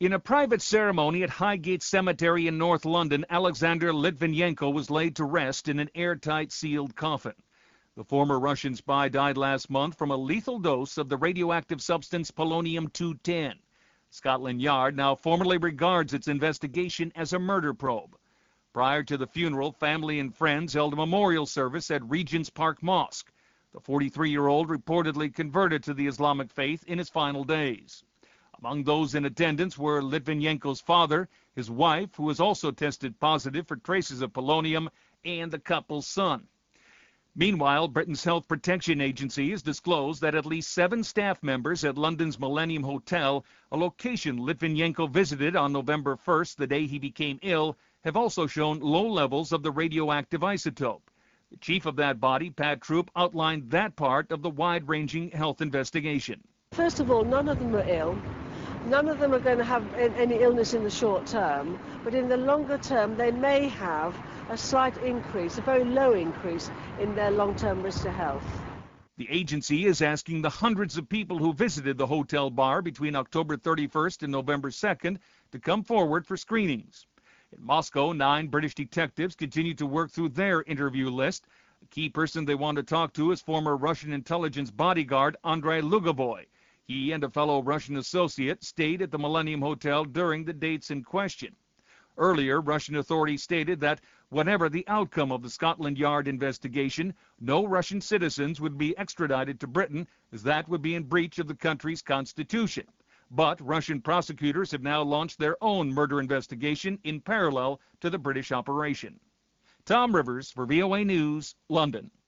In a private ceremony at Highgate Cemetery in North London, Alexander Litvinenko was laid to rest in an airtight sealed coffin. The former Russian spy died last month from a lethal dose of the radioactive substance polonium-210. Scotland Yard now formally regards its investigation as a murder probe. Prior to the funeral, family and friends held a memorial service at Regent's Park Mosque. The 43-year-old reportedly converted to the Islamic faith in his final days. Among those in attendance were Litvinenko's father, his wife, who has also tested positive for traces of polonium, and the couple's son. Meanwhile, Britain's Health Protection Agency has disclosed that at least 7 staff members at London's Millennium Hotel, a location Litvinenko visited on November 1st, the day he became ill, have also shown low levels of the radioactive isotope. The chief of that body, Pat Troop, outlined that part of the wide-ranging health investigation. First of all, none of them are ill. None of them are going to have any illness in the short term, but in the longer term they may have a slight increase, a very low increase in their long-term risk to health. The agency is asking the hundreds of people who visited the hotel bar between October 31st and November 2nd to come forward for screenings. In Moscow, 9 British detectives continue to work through their interview list. The key person they want to talk to is former Russian intelligence bodyguard Andrei Lugovoy. He and a fellow Russian associate stayed at the Millennium Hotel during the dates in question. Earlier, Russian authorities stated that whatever the outcome of the Scotland Yard investigation, no Russian citizens would be extradited to Britain, as that would be in breach of the country's constitution. But Russian prosecutors have now launched their own murder investigation in parallel to the British operation. Tom Rivers for VOA News, London.